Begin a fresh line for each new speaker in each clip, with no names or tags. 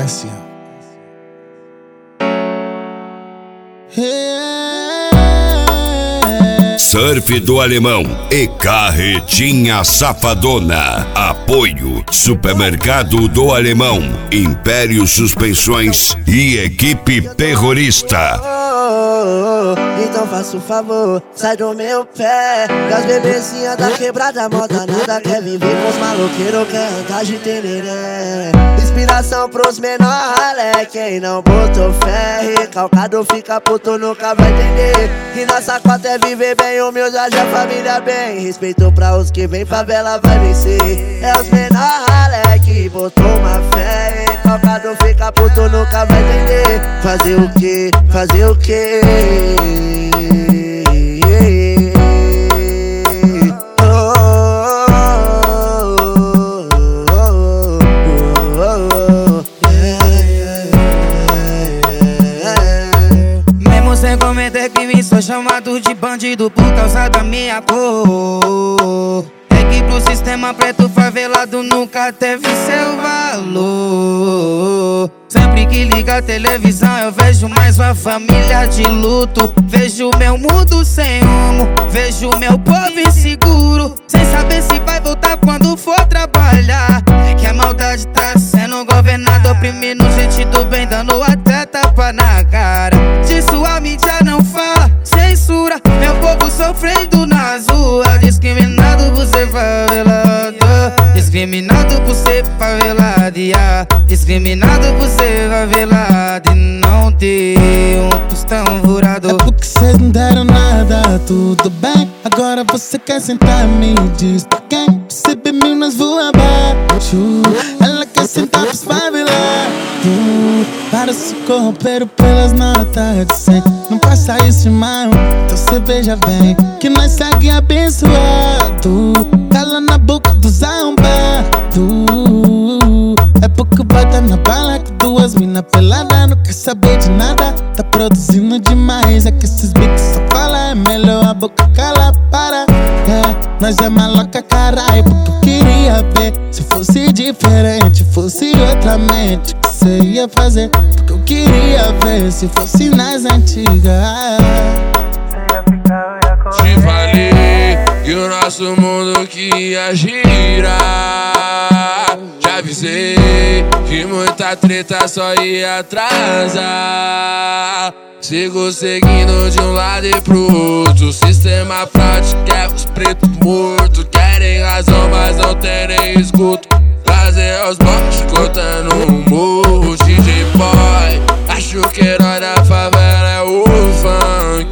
Assim, ó.
Surf do Alemão e Carretinha Safadona. Apoio Supermercado do Alemão, Império Suspensões e Equipe Terrorista.
Então faça um favor, sai do meu pé. Que as bebezinhas da quebrada moda nada quer viver com os maloqueiros, quer andar de teneré. Inspiração pros menor ralé, quem não botou fé, recalcado fica puto, nunca vai entender. Que nossa cota é viver bem, humildade a família bem. Respeito pra os que vem, favela vai vencer. É os menor ralé que botou uma fé, recalcado fica puto, nunca vai entender. Fazer o que? Fazer o que?
Mesmo sem cometer crime, sou chamado de bandido por causa da minha cor. É que pro sistema preto favelado nunca teve seu valor. Sempre que liga a televisão eu vejo mais uma família de luto. Vejo meu mundo sem rumo, vejo meu povo inseguro, sem saber se vai voltar quando for trabalhar. É que a maldade tá sendo governada, oprimindo gente do bem, dando até tapa na cara. Disso a mídia não fala, censura meu povo sofrendo nas ruas. Discriminado por ser favelado, discriminado por ser favelado, yeah. Discriminado por ser favelado e não ter um tostão furado.
É porque cês não deram nada, tudo bem. Agora você quer sentar, me diz pra quem? Percebe Minas voa abaixo. Ela quer sentar pros favelados, para se corromper pelas notas de 100. Não passa isso, irmão, então cê veja bem que nós segue abençoado. Cala na boca dos arrombados. É porque vai dar na bala com duas mina pelada, não quer saber de nada, tá produzindo demais. É que esses bicos só falam, é melhor a boca cala, para. Nós é maloca, caralho, porque eu queria ver se fosse diferente, fosse outra mente que cê ia fazer. Porque eu queria ver se fosse nas antigas.
Te falei que o nosso mundo que ia girar. Já avisei que muita treta só ia atrasar. Sigo seguindo de um lado e pro outro. O sistema prático quer os pretos mortos. Querem razão, mas não tem nem escuto. Trazer os bots cortando um morro. DJ Boy, acho que herói da favela é o funk.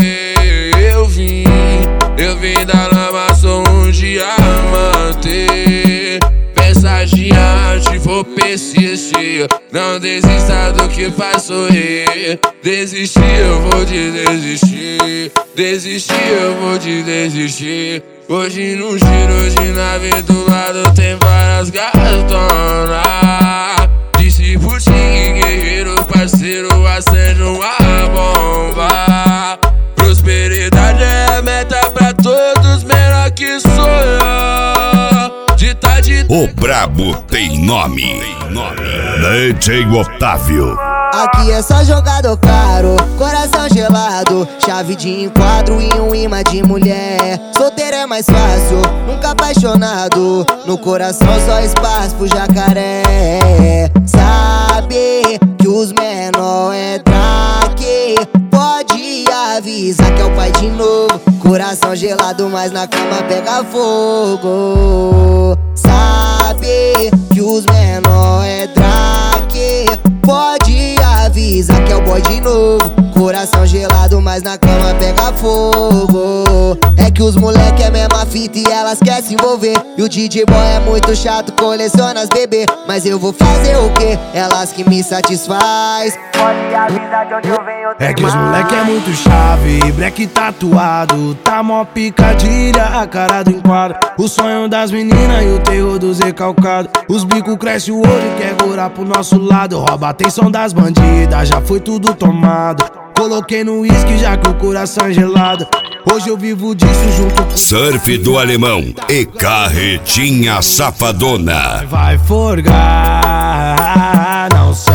Eu vim da lama, sou um diamante. Pensagiante, vou persistir. Não desista do que faz sorrir. Desistir, eu vou te desistir. Desistir, eu vou te desistir. Hoje num giro de nave do lado tem várias gatonas. Disse pro Tigre, guerreiro, parceiro, acende uma bomba. Prosperidade é a meta pra todos, menor que sonhar.
O brabo tem nome. DJ Otávio.
Aqui é só jogador caro, coração gelado, chave de enquadro e um imã de mulher. Solteiro é mais fácil, nunca apaixonado, no coração só espaço pro jacaré. Sabe que os menor é traque, pode avisar que é o pai de novo. Coração gelado, mas na cama pega fogo. Sabe que os menor é traque, pode avisar que é o boy de novo. Coração gelado, mas na cama pega fogo. É que os moleque é mesma fita e elas querem se envolver. E o DJ Boy é muito chato, coleciona as bebê. Mas eu vou fazer o quê? Elas que me satisfaz. Pode avisar de onde eu venho.
É que os moleque é muito chave, black tatuado, tá mó picadilha, a cara do enquadro. O sonho das meninas e o terror dos recalcados. Os bicos cresce o olho e quer curar pro nosso lado. Rouba a atenção das bandidas, já foi tudo tomado. Coloquei no uísque já que o coração é gelado. Hoje eu vivo disso junto com
Surf do Alemão e Carretinha Safadona.
vai forgar, não se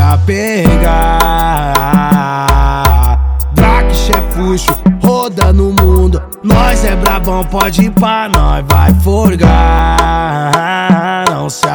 apegar. Draque, chefuxo, roda no mundo. Nós é brabão, pode ir pra nós, vai forgar. Não se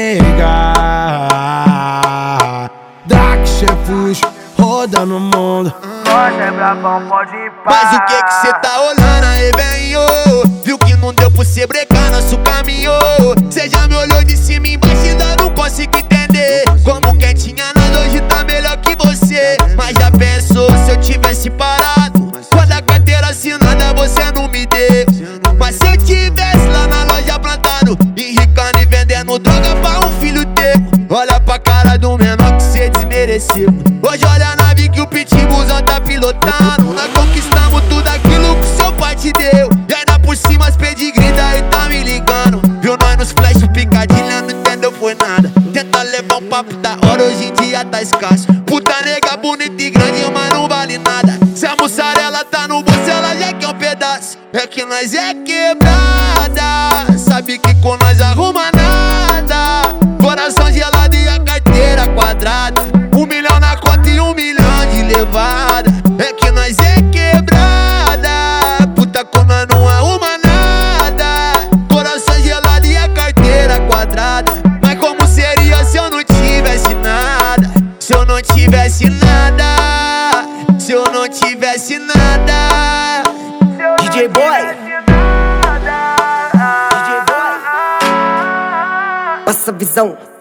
apegar. Draque, chefuxo, roda no mundo. Nós é brabão, pode ir pra.
Mas o que cê tá olhando aí, velho? Viu que não deu pra cê brecar nosso caminho. Cê já me olhou de cima e embaixo e ainda não consigo entender. Como quem tinha nada hoje tá melhor que você. Mas já pensou se eu tivesse parado? Quando a carteira assinada você não me deu. Mas se eu tivesse lá na loja plantado, enricando e vendendo droga pra um filho teu. Olha pra cara do menor que cê desmereceu. Hoje olha a nave que o pitbullzão tá pilotando. Nós conquistamos tudo aquilo que seu pai te deu. E ainda por cima as pedigree daí tá me ligando. Viu nós nos flash, o picadilha não entendeu foi nada. Tenta levar um papo da hora, hoje em dia tá escasso. Puta nega bonita e grande, mas não vale nada. Se a mussarela tá no bolso, ela já quer um pedaço. É que nós é quebrada, sabe que com nós arruma nada. Coração gelado e a carteira quadrada. 1 milhão na conta e 1 milhão de levada. É que nós é quebrada, puta como nós não arruma nada. Coração gelado e a carteira quadrada. Mas como seria se eu não tivesse nada? Se eu não tivesse nada, se eu não tivesse nada. DJ Boy,
Nossa visão.